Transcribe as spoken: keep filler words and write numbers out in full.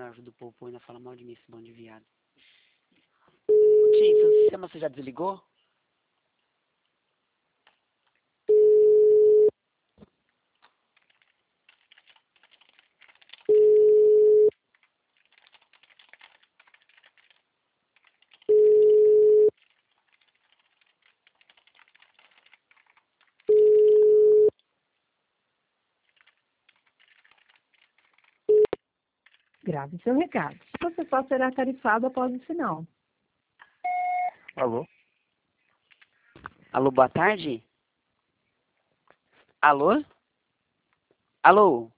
eu ajudo o povo, ainda fala mal de mim, esse bando de viado. Tim, seu sistema você já desligou? Grave seu recado. Você só será tarifado após o sinal. Alô? Alô, boa tarde? Alô? Alô?